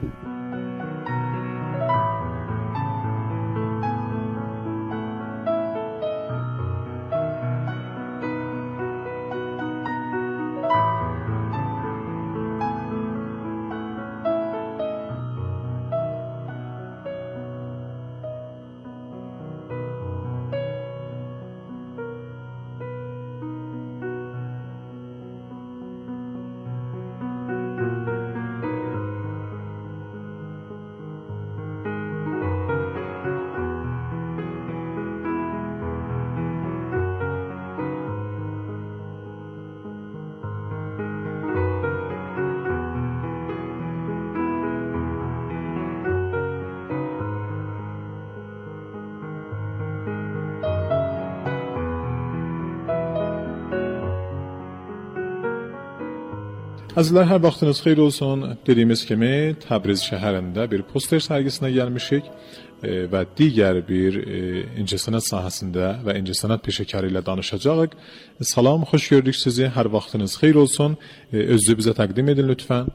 Əzizlər, hər vaxtınız xeyir olsun. Dediyimiz kimi Təbriz şəhərində bir poster sərgisinə gəlmişik e, və digər bir e, incəsənət sahəsində və incəsənət peşəkarı ilə danışacağıq. Salam, xoş gördük sizi. Hər vaxtınız xeyir olsun. E, özünüzü bizə təqdim edin lütfən.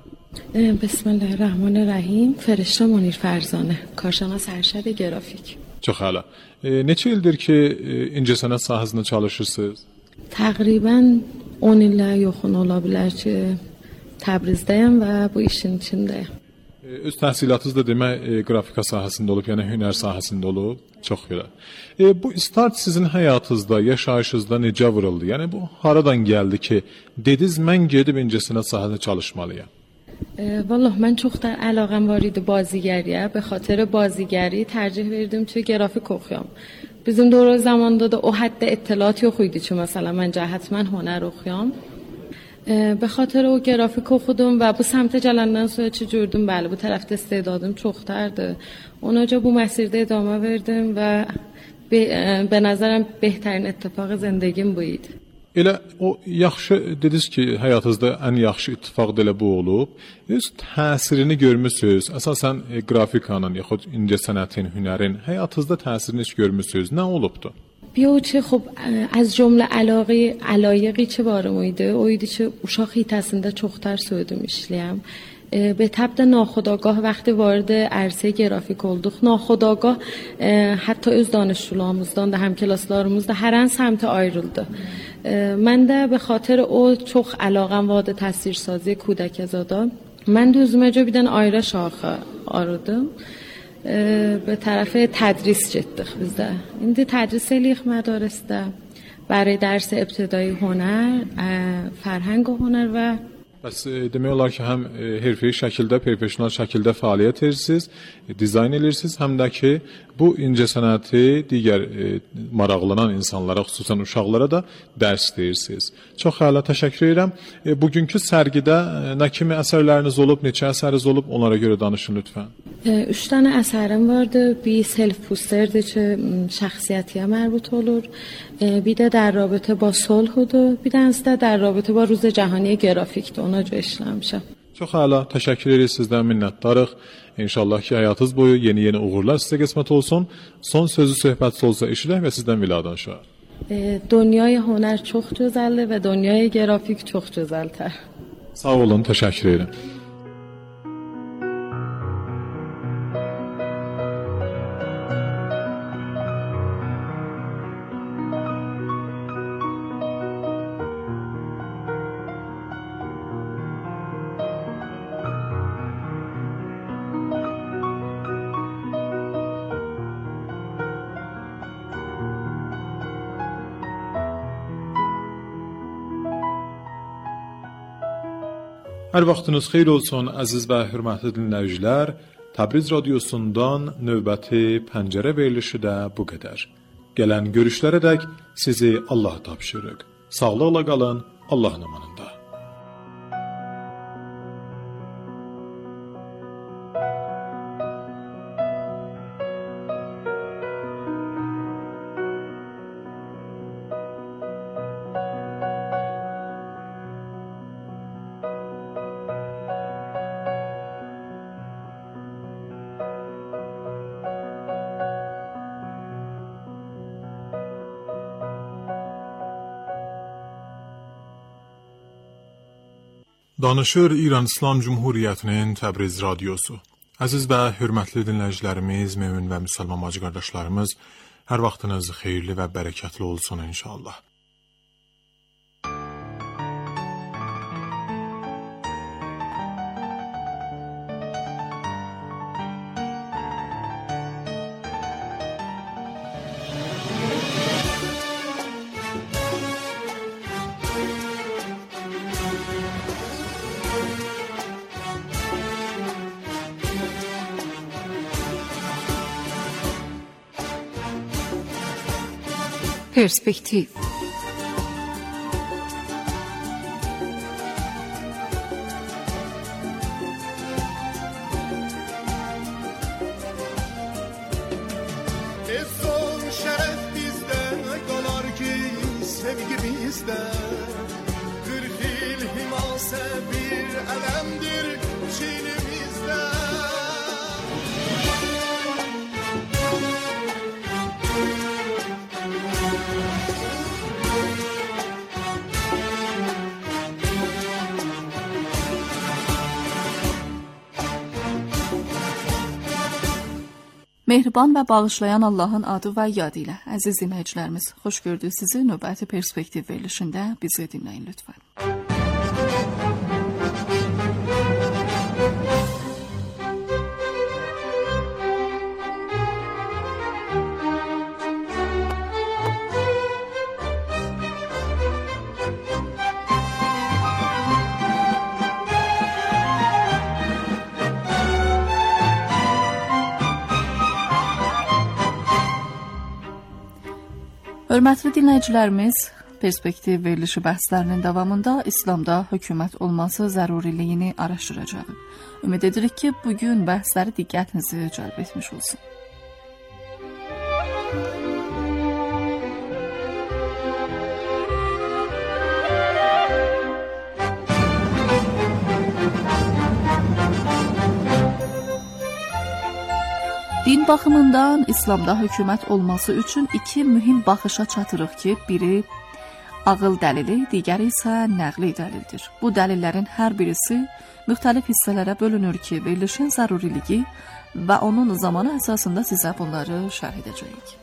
Bismillahirrahmanirrahim. Fəriştə Munir Fərzanə, karşınaş ərşəd qrafik. Çox əla. E, neçə ildir ki e, incəsənət sahəsində çalışırsınız? Təqribən on illə yaxın ola bilər ki, Təbrizdəyəm və bu işin içindəyəm. E, öz təhsilatınız da demək e, qrafika sahəsində olub, yəni hünər sahəsində olub. Çox gözəl. E, bu start sizin həyatınızda, yaşayışınızda necə vuruldu? Yəni bu haradan gəldi ki, dediniz mən gedib incəsənət sahəsində çalışmalıyam? E, Vallahi mən çox da əlaqəm var idi bازیگریyə. Be xatir bازیگری tercih verdim ki, grafik oxuyam. Bizim dövrə zamanda da o həddə اطلاعات yox idi ki, məsələn mən cəhətmən hünər oxuyam. به خاطر او گرافیک خودم و bu سمت gələndən sonra ki gördüm bəli bu tərəfdə istedadım çoxdardı. Ona görə bu məsirdə idamə verdim və be, be nəzərəm behtarin ittifaq zindagim bu idi. Elə o yaxşı dediniz ki, həyatınızda ən yaxşı ittifaq da elə bu olub. Öz təsirini görmüsüz. Əsasən e, grafikanın yaxud incəsənətin, hünərin həyatınızda təsirini heç görmüsüz. Nə olubdu? بیا چه خب از جمله علاقه علایقی چه بارم ایده اویدی چه uşaq hitasında çoxtar söydüm işləyəm. E, به طبع ناخودآگاه وقتی وارد عرصه گرافیک olduk ناخودآگاه e, حتی öz danışçularımızdan da həmklaslarımız da hər an səmtə ayrıldı. E, mən də به خاطر o çox əlaqəm vardı təsvirsazی کودکزادا. Mən də özüməcə bir dənə ayrı şaxə aradım. به طرف تدریس getdik bizdə. İndi tədris eləyirik mədarəsdə. برای درس ابتدایی هنر، فرهنگ و هنر və Bəs e, demək olar ki, həm e, hərfi şəkildə, professional şəkildə fəaliyyət edirsiniz, e, dizayn edirsiniz, həm də ki, bu incəsənəti digər e, maraqlanan insanlara, xüsusən uşaqlara da dərs deyirsiniz. Çox əla, təşəkkür edirəm. E, bugünkü sərgidə e, nə kimi əsərləriniz olub, neçə əsəriniz olub, onlara görə danışın lütfən. Üç dənə əsərim vardı. Bir self posterdir ki, şəxsiyyətiyə mərbut olur. Bir də در رابطه با صلح و bir dənəsi də در رابطه با روز جهانی گرافیکdir. Ona görə işləmişəm. Çox əla, təşəkkür edirik, sizdən minnətdarıq. İnşallah ki, həyatınız boyu yeni-yeni uğurlar sizə qismət olsun. Son sözü söhbət olsa eşidək və sizdən viladanışaq. دنیای هنر çox gözəldir və دنیای grafik çox gözəldir. Sağ olun, təşəkkür edirəm. Hər vaxtınız xeyir olsun əziz və hörmətli dinləyicilər. Təbriz radiosundan növbəti pəncərə verilişi də bu qədər. Gələn görüşlərədək sizi Allah tapşırıq. Sağlıqla qalın, Allahın amanında. Danışır İran İslam Cumhuriyyətinin Təbriz radiosu. Əziz və hörmətli dinləyicilərimiz, mömin və müsəlman bacı qardaşlarımız, hər vaxtınız xeyirli və bərəkətli olsun inşallah. Perspektiv. Efson şeref bizde kalar ki sevgi bizde. Kırk yıl himase bir elemdir çiğnimizde. Mehriban və bağışlayan Allahın adı və yadı ilə. Əziz dinləyicilərimiz, xoş gördük sizi. Növbəti Perspektiv verilişində bizi dinləyin lütfən. Hörmətli dinləyicilərimiz, Perspektiv verilişi bəhslərinin davamında İslamda hökumət olması zəruriliyini araşdıracağıq. Ümid edirik ki, bugün bəhsləri diqqətinizi cəlb etmiş olsun. Din baxımından İslamda hökumət olması üçün iki mühüm baxışa çatırıq ki, biri ağıl dəlili, digəri isə nəqli dəlildir. Bu dəlillərin hər birisi müxtəlif hissələrə bölünür ki, verilişin zəruriliyi və onun zamanı əsasında sizə bunları şərh edəcəyik.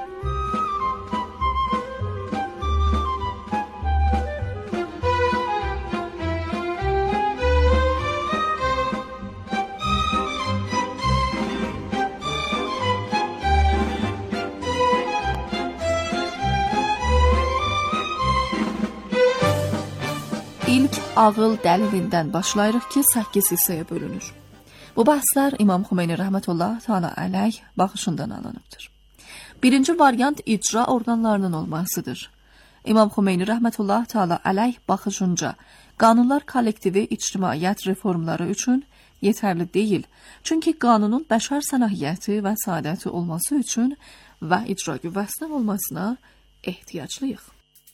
İlk ağıl dəlilindən başlayırıq ki, səkkiz hissəyə bölünür. Bu bəhslər İmam Xümeyni rəhmətullah təala əleyh baxışından alınıbdır. Birinci variant icra orqanlarının olmasıdır. İmam Xümeyni rəhmətullah təala əleyh baxışınca qanunlar kollektivi ictimaiyyət reformları üçün yetərli deyil. Çünki qanunun bəşər səlahiyyəti və saadəti olması üçün və icra qüvvəsinin olmasına ehtiyaclıyıq.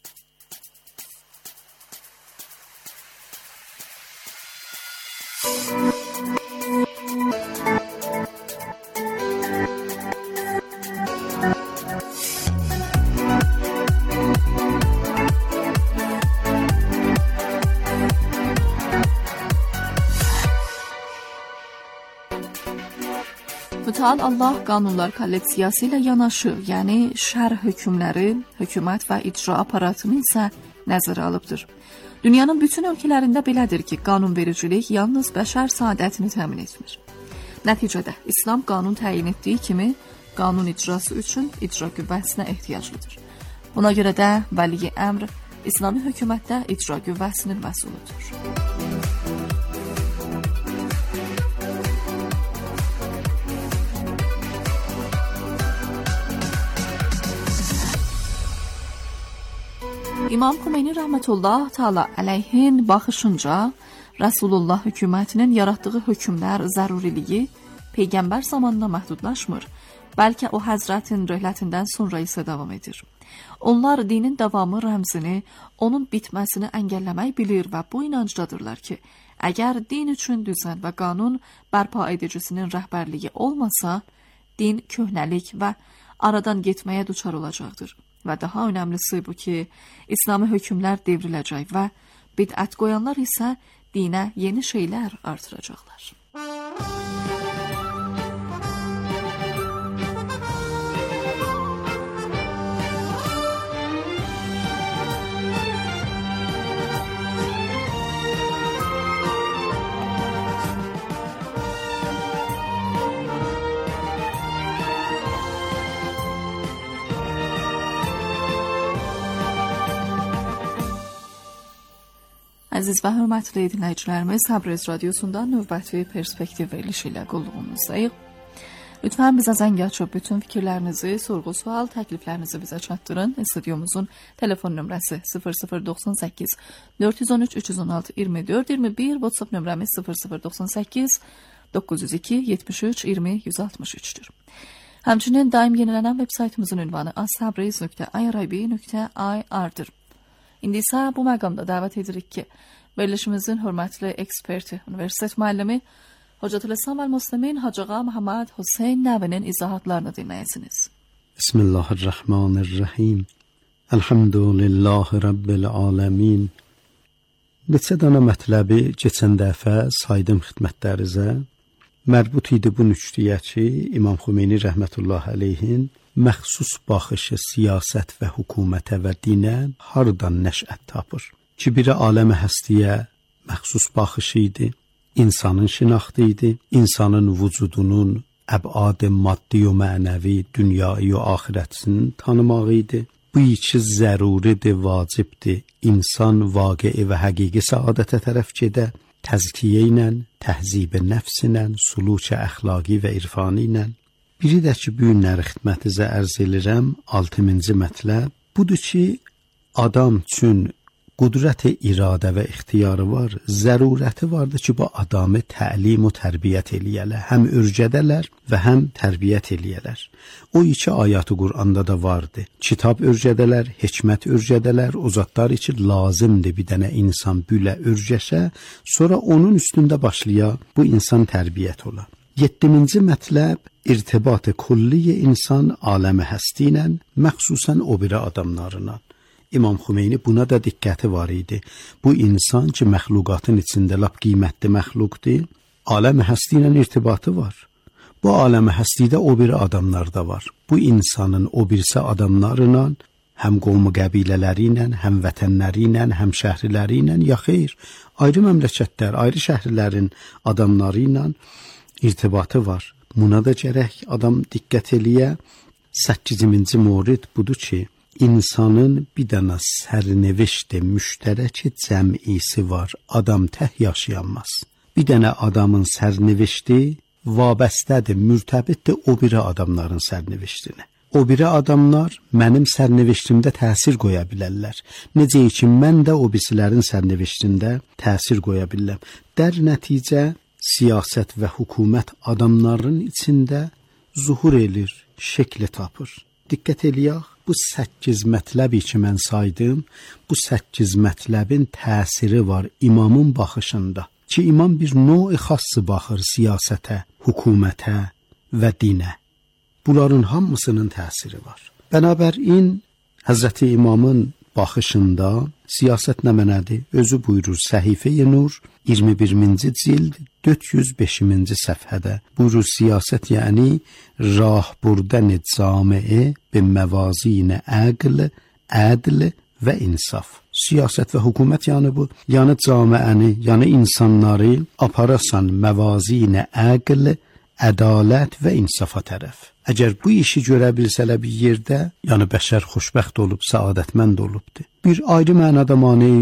Mütəal Allah qanunlar kolleksiyası ilə yanaşı, yəni şərh hökmləri, hökumət və icra aparatını isə nəzərə alıbdır. Dünyanın bütün ölkələrində belədir ki, qanunvericilik yalnız bəşər saadətini təmin etmir. Nəticədə İslam qanun təyin etdiyi kimi, qanun icrası üçün icra qüvvəsinə ehtiyaclıdır. Buna görə də vəli əmr İslami hökumətdə icra qüvvəsinin məsuludur. İmam Xomeyni rahmetullah taala əleyhin baxışınca Rasulullah hökumətinin yaratdığı hökmlər zəruriliyi peyğəmbər zamanına məhdudlaşmır, bəlkə o həzrətin rəhlətindən sonra isə davam edir. Onlar dinin davamı rəmzini, onun bitməsini əngəlləmək bilir və bu inancdadırlar ki, əgər din üçün düzən və qanun bərpa edicisinin rəhbərliyi olmasa, din köhnəlik və aradan getməyə düçar olacaqdır. Və daha önəmlisi bu ki, İslami hökmlər devriləcək və bidət qoyanlar isə dinə yeni şeylər artıracaqlar. Əziz və hörmətli dinləyicilərimiz, Təbriz radiosundan növbəti perspektiv verilişi ilə qulluğunuzdayıq. Lütfən bizə zəng açıb bütün fikirlərinizi, sorğu, sual, təkliflərinizi bizə çatdırın. Studyomuzun telefon nömrəsi sıfır sıfır doxsan səkkiz dörd yüz on üç üç yüz on altı iyirmi dörd iyirmi bir, WhatsApp nömrəmiz sıfır sıfır doxsan səkkiz doqquz yüz iki yetmiş üç iyirmi yüz altmış üçdür. Həmçinin daim yenilənən veb saytımızın ünvanı aztabriz nöqtə i r b nöqtə i r-dır. İndi isə bu məqamda dəvət edirik ki, verilişimizin hörmətli eksperti, universitet müəllimi Hocatül İslam və Müslimin Hacı Ağa Məhəmməd Hüseyn Nəvinin izahatlarını dinləyəsiniz. Bismillahirrahmanirrahim. Elhamdülillahi Rabbil aləmin. Neçə dana mətləbi keçən dəfə saydım xidmətlərinizə. Mərbut idi bu nüktəyə ki, İmam Xomeyni rəhmətullah əleyhin məxsus baxışı siyasət və hökumətə və dinə hardan nəşət tapır? Ki, biri aləmi həstiyə məxsus baxışı idi, insanın şinaxtı idi, insanın vücudunun əbad maddi və mənəvi, dünyayı və axirətinin tanımağı idi. Bu iki zəruridir, vacibdir. İnsan vaqei və həqiqi səadətə tərəf gedə, təzkiyə ilə, təhzib nəfs ilə, suluq əxlaqi və irfani ilə. Biri də ki, bu günləri xidmətinizə ərz edirəm, altıncı mətləb. Budur ki, adam üçün qudrət-i iradə və ixtiyarı var, zərurəti vardır ki, bu adamı təlim və tərbiyyət eləyələr, həm örgədələr və həm tərbiyyət eləyələr. O iki ayatı Qur'anda da vardı. Kitab örgədələr, hikmət örgədələr, o zatlar için lazımdır bir dənə insan bülə örgəşə, sonra onun üstündə başlaya bu insan tərbiyyət ola. Yeddiminci mətləb, irtibat-ı kulli insan aləmi həsti ilə, məxsusən o biri adamlarına. İmam Xomeyni buna da diqqəti var idi. Bu insan ki, məxluqatın içində lap qiymətli məxluqdur, aləmi həsti ilə irtibatı var. Bu aləmi həstidə o biri adamlar da var. Bu insanın o birisi adamlarla, həm qovmu qəbilələri ilə, həm vətənləri ilə, həm şəhriləri ilə, ya xeyr, ayrı məmləkətlər, ayrı şəhrilərin adamları ilə irtibatı var. Buna da gərək adam diqqət eləyə. Səkkizinci morid budur ki, İnsanın bir dənə sərnevişdə müştərəki cəmisi var, adam tək yaşayanmaz. Bir dənə adamın sərnevişdi vabəstədir, mürtəbitdir o biri adamların sərnevişdinə. O biri adamlar mənim sərnevişdimdə təsir qoya bilərlər. Necə ki, mən də o birisilərin sərnevişdində təsir qoya bilirəm. Dər nəticə, siyasət və hökumət adamların içində zuhur elir, şəkli tapır. Diqqət eləyək. Bu səkkiz mətləbi ki, mən saydım, bu səkkiz mətləbin təsiri var imamın baxışında. Ki, imam bir növ-i xassı baxır siyasətə, hökumətə və dinə. Bunların hamısının təsiri var. Bənabərin, Həzrəti İmamın baxışında siyasət nə mənədir? Özü buyurur Səhifə-i Nur, iyirmi birinci cild, dörd yüz beşinci səfhədə. Buyurur, siyasət yəni rahburdan camiə bi məvazin əql, ədl və insaf. Siyasət və hökumət yəni bu, yəni camiəni, yəni insanları aparasan məvazin əql, ədalət və insafa tərəf. Əgər bu işi görə bilsələr bir yerdə, yəni bəşər xoşbəxt olub, səadətmənd olubdur. Bir ayrı mənada maneə